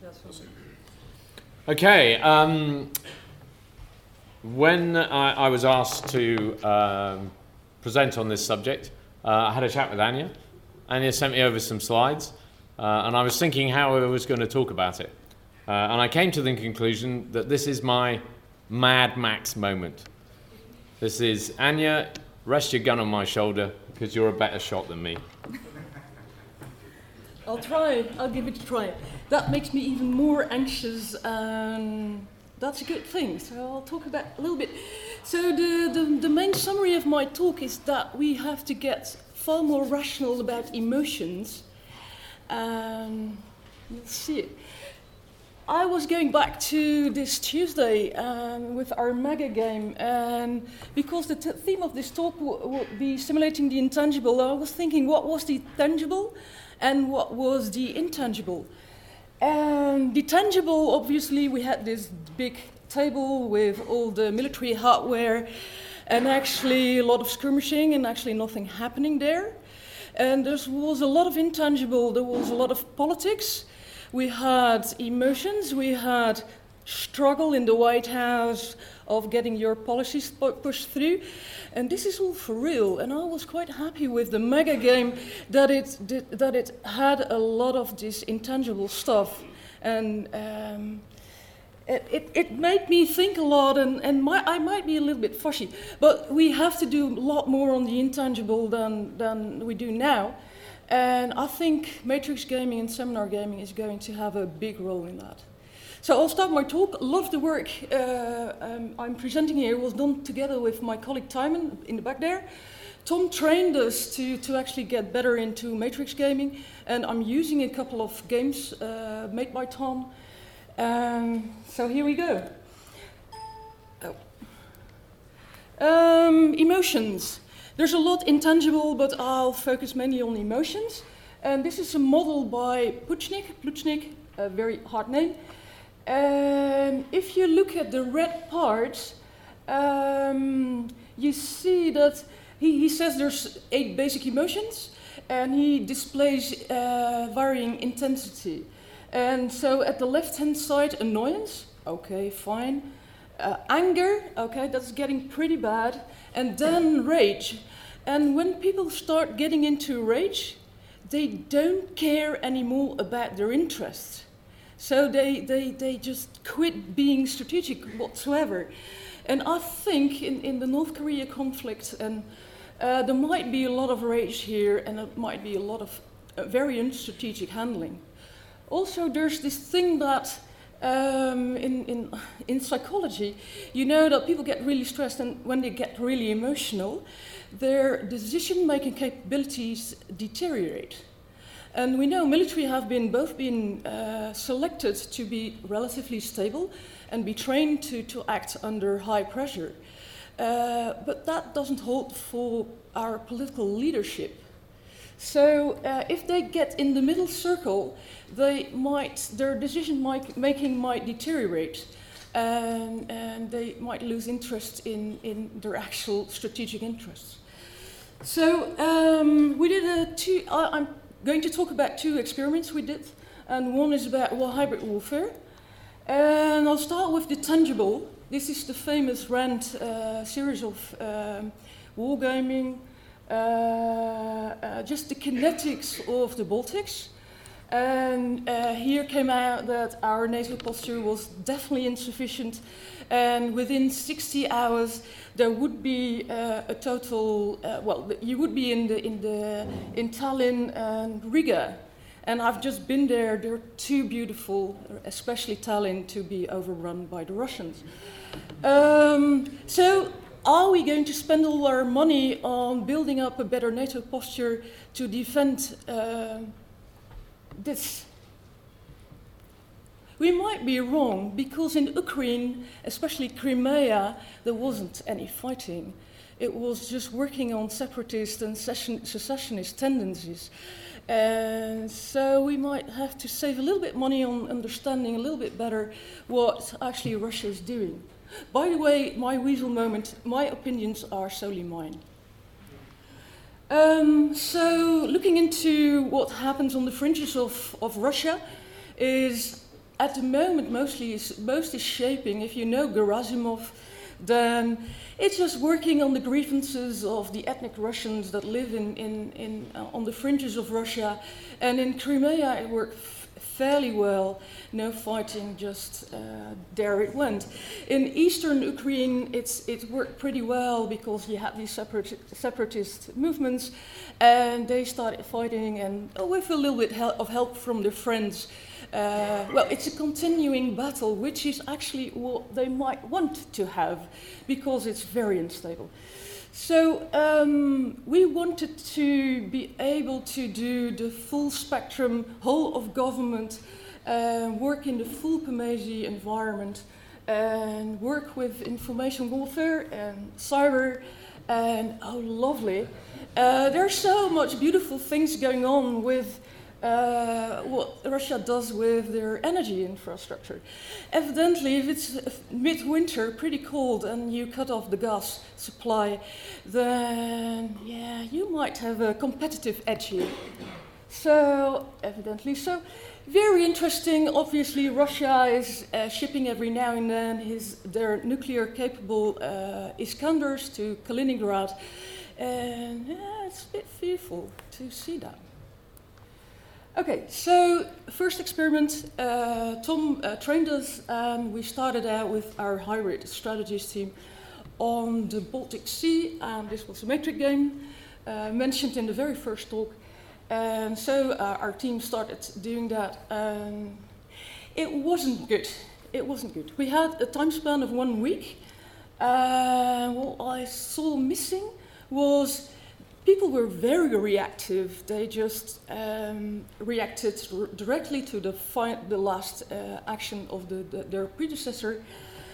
Okay. When I was asked to present on this subject, I had a chat with Anya. Anya sent me over some slides, and I was thinking how I was going to talk about it. And I came to the conclusion that this is my Mad Max moment. This is, Anya, rest your gun on my shoulder, because you're a better shot than me. I'll try. I'll give it a try. That makes me even more anxious, and that's a good thing. So I'll talk about a little bit. So the main summary of my talk is that we have to get far more rational about emotions. You'll see it. I was going back to this Tuesday with our mega game, and because the theme of this talk would be simulating the intangible, I was thinking what was the tangible and what was the intangible. And the tangible, obviously, we had this big table with all the military hardware and actually a lot of skirmishing and actually nothing happening there. And there was a lot of intangible, there was a lot of politics. We had emotions, we had struggle in the White House of getting your policies pushed through. And this is all for real. And I was quite happy with the mega game that it had a lot of this intangible stuff. And it made me think a lot, and I might be a little bit fushy, but we have to do a lot more on the intangible than we do now. And I think matrix gaming and seminar gaming is going to have a big role in that. So I'll start my talk. A lot of the work I'm presenting here was done together with my colleague Timon in the back there. Tom trained us to actually get better into matrix gaming, and I'm using a couple of games made by Tom. So here we go. Emotions. There's a lot intangible, but I'll focus mainly on emotions. And this is a model by Plutchik, a very hard name. And if you look at the red parts, you see that he says there's 8 basic emotions, and he displays varying intensity. And so at the left-hand side, annoyance, okay, fine. Anger, okay, that's getting pretty bad. And then rage. And when people start getting into rage, they don't care anymore about their interests. So they just quit being strategic whatsoever. And I think in the North Korea conflict, and there might be a lot of rage here, and there might be a lot of very unstrategic handling. Also, there's this thing that in psychology, you know that people get really stressed, and when they get really emotional, their decision-making capabilities deteriorate. And we know military have both been selected to be relatively stable and be trained to act under high pressure. But that doesn't hold for our political leadership. So if they get in the middle circle, their decision-making might deteriorate, and they might lose interest in their actual strategic interests. So we did I'm going to talk about 2 experiments we did, and one is about hybrid warfare. And I'll start with the tangible. This is the famous RAND series of wargaming, just the kinetics of the Baltics. And here came out that our NATO posture was definitely insufficient, and within 60 hours there would be a total. You would be in Tallinn and Riga, and I've just been there. They're too beautiful, especially Tallinn, to be overrun by the Russians. So, are we going to spend all our money on building up a better NATO posture to defend this? We might be wrong, because in Ukraine, especially Crimea, there wasn't any fighting. It was just working on separatist and secessionist tendencies. And so we might have to save a little bit money on understanding a little bit better what actually Russia is doing. By the way, my weasel moment, my opinions are solely mine. So looking into what happens on the fringes of Russia is at the moment most is shaping. If you know Gerasimov, then it's just working on the grievances of the ethnic Russians that live on the fringes of Russia. And in Crimea it worked fairly well, no fighting, just there it went. In eastern Ukraine it worked pretty well because you had these separatist movements and they started fighting, and with a little bit of help from their friends. Well, it's a continuing battle, which is actually what they might want to have, because it's very unstable. So we wanted to be able to do the full spectrum, whole of government, work in the full PMASI environment, and work with information warfare and cyber, and oh, lovely. There's so much beautiful things going on with what Russia does with their energy infrastructure. Evidently, if it's midwinter, pretty cold, and you cut off the gas supply, then yeah, you might have a competitive edge here. So, evidently, so very interesting. Obviously, Russia is shipping every now and then their nuclear-capable Iskanders to Kaliningrad, and yeah, it's a bit fearful to see that. Okay, so first experiment, Tom trained us, and we started out with our hybrid strategies team on the Baltic Sea, and this was a Matrix game mentioned in the very first talk. And so our team started doing that, and it wasn't good. It wasn't good. We had a time span of 1 week. What I saw missing was people were very reactive. They just reacted directly to the last action of their predecessor.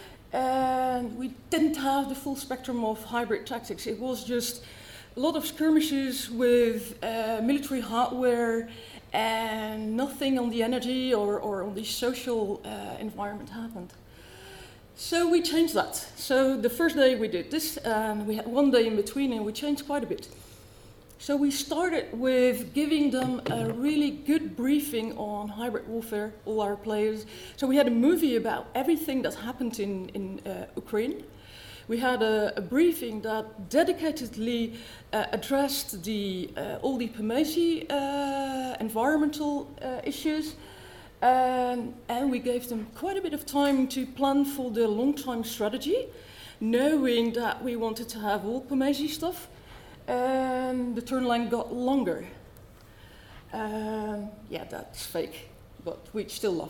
And we didn't have the full spectrum of hybrid tactics. It was just a lot of skirmishes with military hardware, and nothing on the energy or on the social environment happened. So we changed that. So the first day we did this, and we had 1 day in between, and we changed quite a bit. So we started with giving them a really good briefing on hybrid warfare, all our players. So we had a movie about everything that happened in Ukraine. We had a briefing that dedicatedly addressed all the PMASI environmental issues, and we gave them quite a bit of time to plan for the long-term strategy, knowing that we wanted to have all PMASI stuff. And the turn line got longer. Yeah, that's fake, but we still love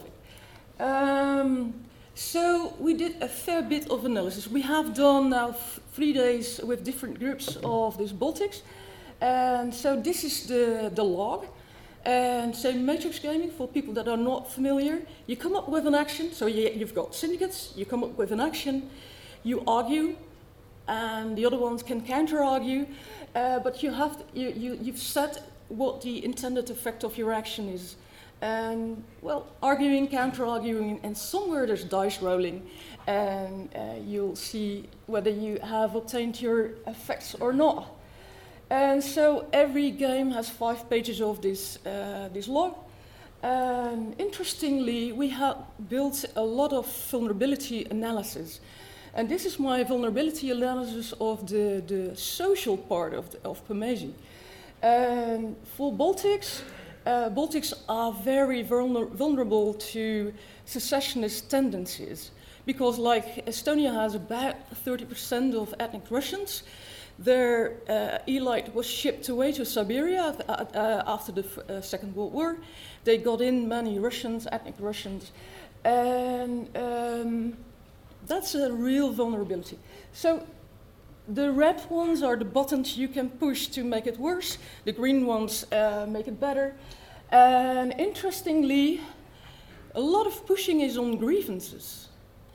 it. So we did a fair bit of analysis. We have done now 3 days with different groups of these Baltics. And so this is the log. And so Matrix Gaming, for people that are not familiar, you come up with an action. So you've got syndicates, you come up with an action, you argue, and the other ones can counter-argue, but you've set what the intended effect of your action is. And, well, arguing, counter-arguing, and somewhere there's dice rolling, and you'll see whether you have obtained your effects or not. And so every game has 5 pages of this log. And interestingly, we have built a lot of vulnerability analysis. And this is my vulnerability analysis of the social part of PMASI. And for Baltics, Baltics are very vulnerable to secessionist tendencies, because like Estonia has about 30% of ethnic Russians. Their elite was shipped away to Siberia after the Second World War. They got in many Russians, ethnic Russians, and that's a real vulnerability. So the red ones are the buttons you can push to make it worse. The green ones make it better. And interestingly, a lot of pushing is on grievances.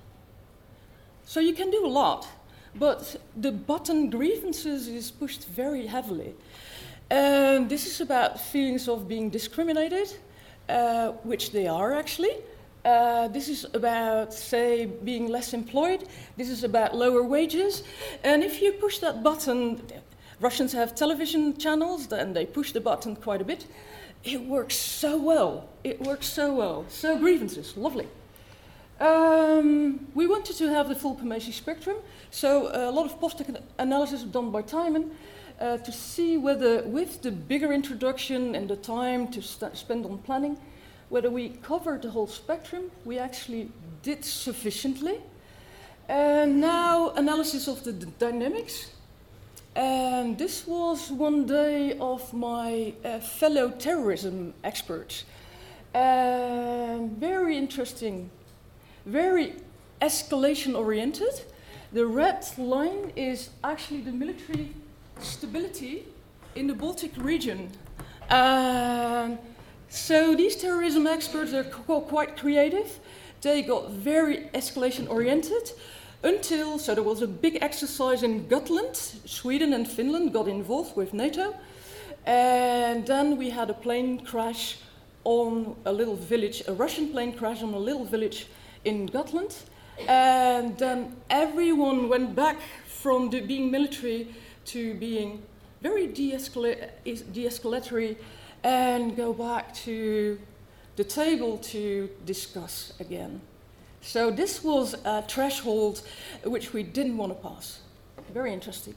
So you can do a lot, but the button grievances is pushed very heavily. And this is about feelings of being discriminated, which they are actually. This is about, say, being less employed. This is about lower wages. And if you push that button, Russians have television channels, and they push the button quite a bit. it works so well. It works so well. So grievances, lovely. We wanted to have the full Pomeshi spectrum, so a lot of post analysis done by Timon to see whether, with the bigger introduction and the time to spend on planning, whether we covered the whole spectrum. We actually did sufficiently. And now analysis of the dynamics. And this was one day of my fellow terrorism experts. Very interesting, very escalation oriented. The red line is actually the military stability in the Baltic region. So these terrorism experts are quite creative. They got very escalation oriented. So there was a big exercise in Gotland. Sweden and Finland got involved with NATO. And then we had a plane crash on a little village, a Russian plane crash on a little village in Gotland. And then everyone went back from being military to being very de-escalatory and go back to the table to discuss again. So this was a threshold which we didn't want to pass. Very interesting.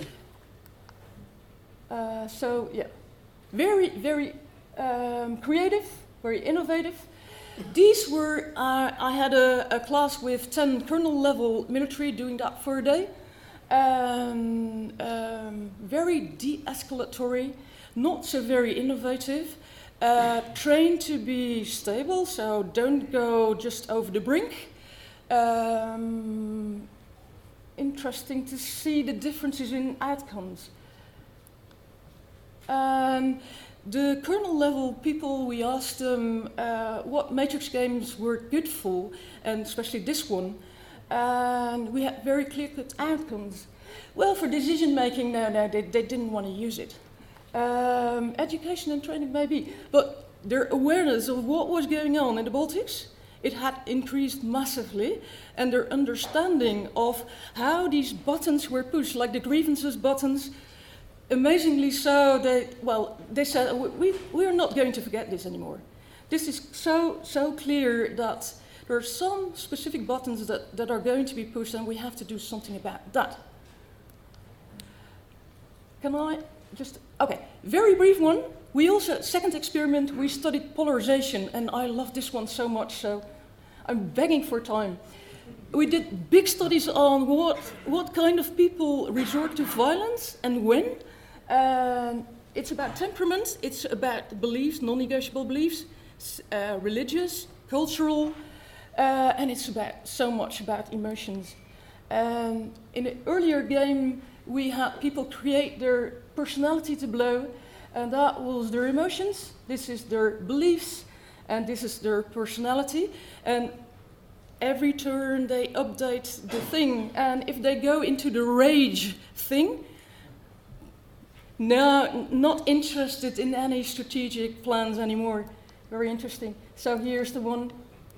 So yeah, very, very creative, very innovative. These were, I had a class with 10 colonel level military doing that for a day. Very de-escalatory, not so very innovative. Trained to be stable, so don't go just over the brink. Interesting to see the differences in outcomes. The kernel level people, we asked them what matrix games were good for, and especially this one. And we had very clear-cut outcomes. Well, for decision making, no, they didn't want to use it. Education and training maybe, but their awareness of what was going on in the Baltics, it had increased massively, and their understanding of how these buttons were pushed, like the grievances buttons, amazingly so, they said, we are not going to forget this anymore. This is so clear that there are some specific buttons that are going to be pushed, and we have to do something about that. Can I just, okay, very brief one. We also, second experiment, we studied polarization, and I love this one so much, so I'm begging for time. We did big studies on what kind of people resort to violence and when. It's about temperament, it's about beliefs, non-negotiable beliefs, religious, cultural, and it's about so much about emotions. In an earlier game, we had people create their personality tableau, and that was their emotions, this is their beliefs, and this is their personality. And every turn they update the thing, and if they go into the rage thing, no, not interested in any strategic plans anymore. Very interesting. So here's the one.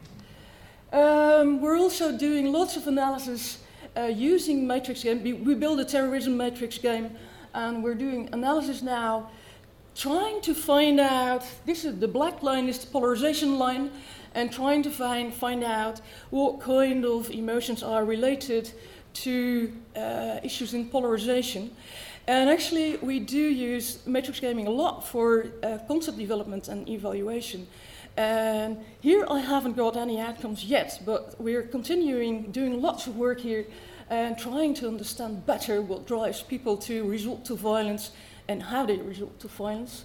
We're also doing lots of analysis using matrix game. We build a terrorism matrix game, and we're doing analysis now, trying to find out, this is the black line is the polarization line, and trying to find out what kind of emotions are related to issues in polarization. And actually, we do use matrix gaming a lot for concept development and evaluation. And here I haven't got any outcomes yet, but we're continuing doing lots of work here and trying to understand better what drives people to resort to violence and how they resort to violence.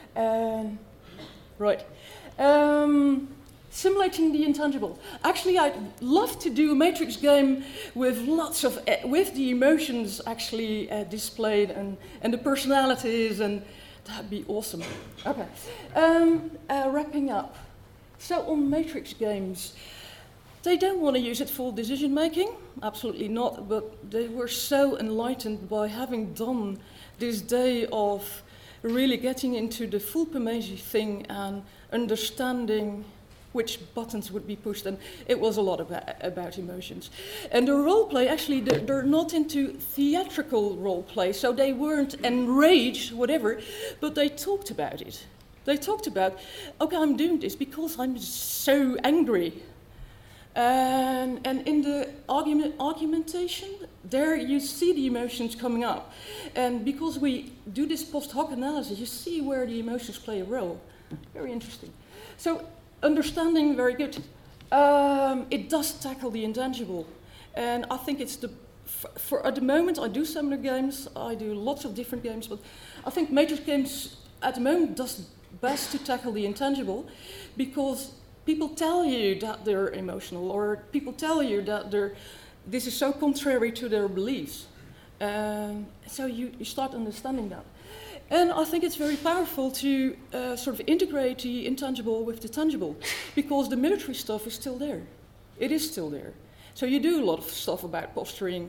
Right. Simulating the intangible. Actually, I'd love to do a matrix game with lots of, with the emotions actually displayed and the personalities, and that'd be awesome. Okay, wrapping up. So on matrix games, they don't want to use it for decision making, absolutely not, but they were so enlightened by having done this day of really getting into the full Pomeshi thing and understanding which buttons would be pushed, and it was a lot about emotions. And the role play, actually, they're not into theatrical role play, so they weren't enraged, whatever, but they talked about it. They talked about, okay, I'm doing this because I'm so angry. And in the argumentation, there you see the emotions coming up. And because we do this post hoc analysis, you see where the emotions play a role. Very interesting. So, understanding, very good. It does tackle the intangible. And I think it's for at the moment, I do similar games, I do lots of different games, but I think Matrix Games at the moment does best to tackle the intangible, because people tell you that they're emotional, or people tell you that this is so contrary to their beliefs. So you start understanding that. And I think it's very powerful to sort of integrate the intangible with the tangible, because the military stuff is still there. It is still there. So you do a lot of stuff about posturing,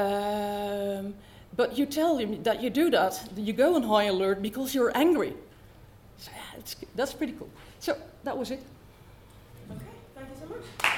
but you tell him that you do that, you go on high alert because you're angry. So yeah, that's pretty cool. So that was it. Okay, thank you so much.